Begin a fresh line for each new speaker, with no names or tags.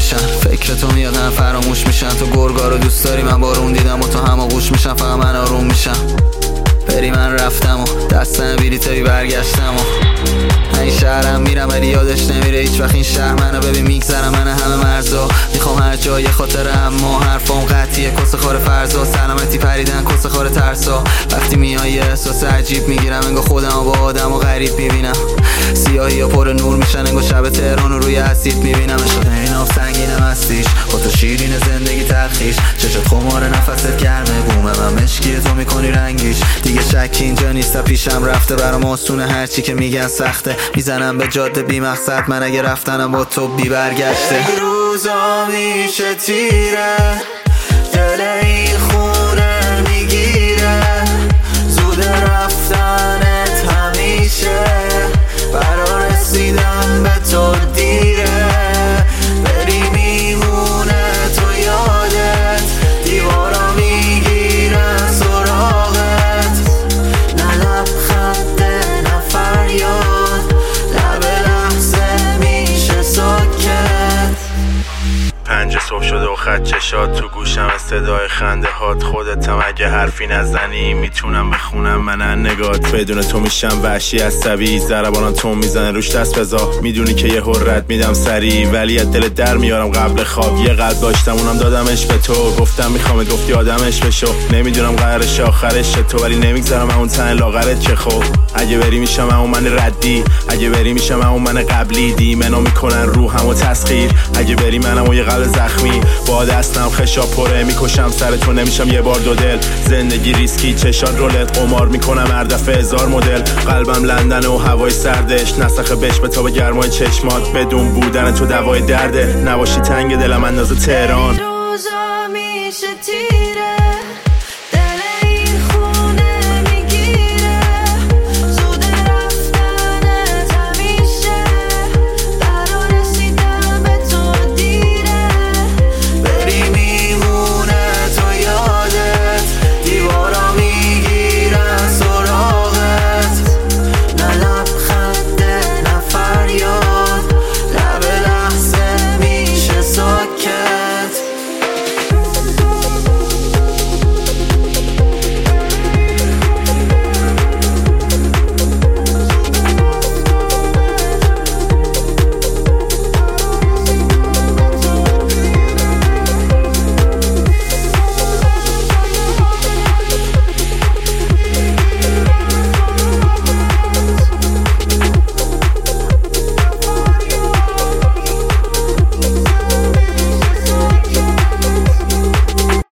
میشن. فکر تو میاد هم فراموش میشن. تو گرگا رو دوست داری، من بارون دیدم و تو هماغوش میشم. فقط من آروم میشم. بری من رفتم و دستم بیلیتری برگشتم و این شهرم میرم ولی یادش نمیره هیچ وقت این شهر منو. ببین میگذرم من همه مرزا، میخوام هر جای خاطره، اما حرفام قطعیه کس خور فرضا. سلامتی پریدن کس خور ترسا. وقتی میای احساس عجیب میگیرم، انگار خودمو با آدم و غریب میبینم. سیاهی ها پر نور میشن، انگار شب تهران رو روی اسید میبینم. شده این آب سنگینم هستیش، با تو شیرین زندگی تلخیش. چشت خمار نفست گرمه، بومه من مشکیه تو میکنی رنگیش. دیگه شکی اینجا نیست، پیشم رفته برام آسونه، هرچی که میگن سخته. میزنم به جاده بی مقصد، من اگه رفتنم با تو بی برگشته. روزا میشه تیره، دل این خونه میگیره. زود رفتنت همیشه، برا رسیدن به تو دیره. بری میمونه تو یادت، دیوارا میگیرن سراغت. نه لبخند نه فریاد، لب لحظه میشه ساکت.
5 صبح شده و خط چشات تو گوشم، صدای خنده هات. خودتم اگه حرفی نزنی میتونم بخونم من نگات. بدون تو میشم وحشی عصبی، ضربانم تو میزنه روش دست بزا. میدونی که یه حرت میدم سری، ولی از دل در میارم قبل خواب. یه قلب داشتم اونم دادمش به تو، گفتم میخوام گفتی آدمش بشو. نمیدونم قرارش آخرش تو، ولی نمیگذارم اون تن لاغرت که خب. اگه بری میشم اون من ردی، اگه بری میشم اون من قبلی. دیمنو میکنن روحمو تسخیر، اگه بری منم و یه قلب زخمی. با دستم خشا پره میکشم سر تو، نمیشم یه بار دو دل. زندگی ریسکی چشات رولت، قمار میکنم هر دفعه 1000 مدل. قلبم لندن و هوای سردش، نسخه بش به تا به گرمای چشمات. بدون بودن تو دوای درده، نباشی تنگ دلم اندازه تهران.
روزا میشه